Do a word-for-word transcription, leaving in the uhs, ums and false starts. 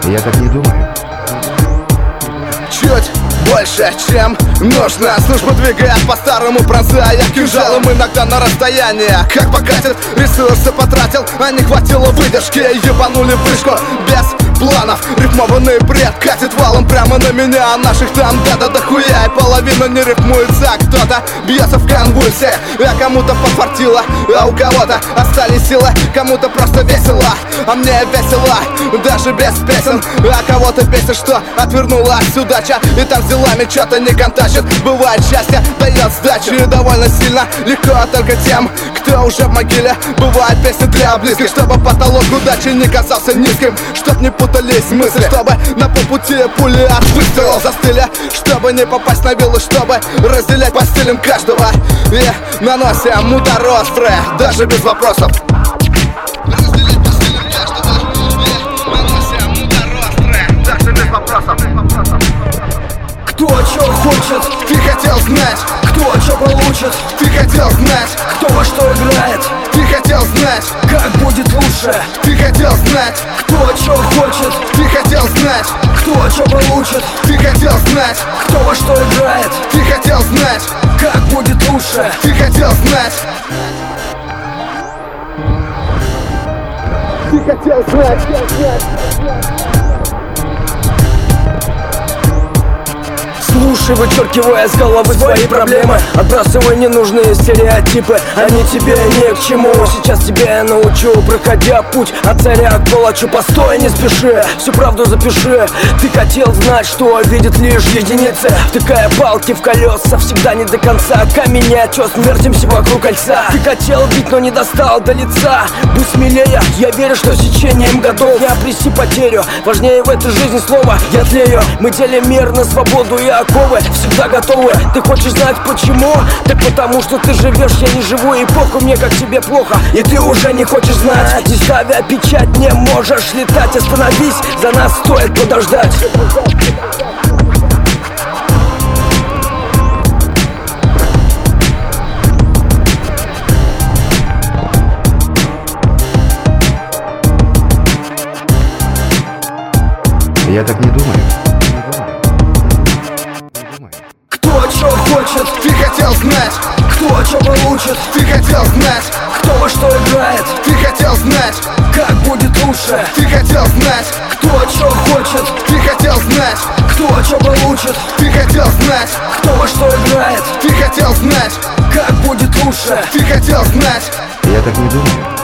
Я так не думаю. Чуть больше, чем нужно. Служба двигает по-старому, пронзая кинжалом иногда на расстояние. Как покатит, ресурсы потратил, а не хватило выдержки. Ебанули вышку без планов. Рифмованный бред катит валом прямо на меня. А наших там да-да дохуя, и половина не рифмуется. Кто-то бьется в конвульсии, а кому-то подфартило, а у кого-то остались силы. Кому-то просто весело, а мне весело даже без песен. А кого-то бесит, что отвернулась удача, и там с делами что-то не контачит. Бывает счастье, дает сдачу, и довольно сильно легко только тем, кто уже в могиле. Бывает песни для близких, чтобы потолок удачи не казался низким, чтоб не путались мысли, чтобы на полпути пули от выстрелов застыли, чтобы не попасть на виллу, чтобы разделять по стилям каждого. И наносим удар острый, даже без вопросов. Разделять по стилям каждого. И наносим удар острый, даже без вопросов. Кто чё хочет, Ты хотел знать, кто чё получит, ты хотел знать, кто во что играет, ты хотел знать, как будет лучше. ты хотел знать, Кто чё хочет, ты хотел знать, кто чё получит, ты хотел знать, кто во что играет, ты хотел знать, как будет лучше. ты хотел знать. Ты хотел знать. Слушай, вычеркивая с головы свои проблемы, отбрасывай ненужные стереотипы, они тебе ни к чему. Сейчас тебе я научу, проходя путь от царя к палачу. Постой, не спеши, всю правду запиши. Ты хотел знать, что видят лишь единицы, втыкая палки в колеса, всегда не до конца. Камень и отес, вертимся вокруг кольца. Ты хотел бить, но не достал до лица. Будь смелее, я верю, что с течением годов я обрести потерю. Важнее в этой жизни слово «я тлею». Мы делим мир на свободу и оковы, всегда готовы. Ты хочешь знать почему? Так потому что ты живешь, я не живу, и похуй мне, как тебе плохо, и ты уже не хочешь знать. Не ставя печать, не можешь летать. Остановись, за нас стоит подождать. Я так не думаю. Кто чё хочет, Ты хотел знать, кто чё получит, ты хотел знать, кто во что играет, ты хотел знать, как будет лучше. ты хотел знать, Кто чё хочет, ты хотел знать, кто чё получит, ты хотел знать, кто во что играет, ты хотел знать, как будет лучше. ты хотел знать. Я так не думаю.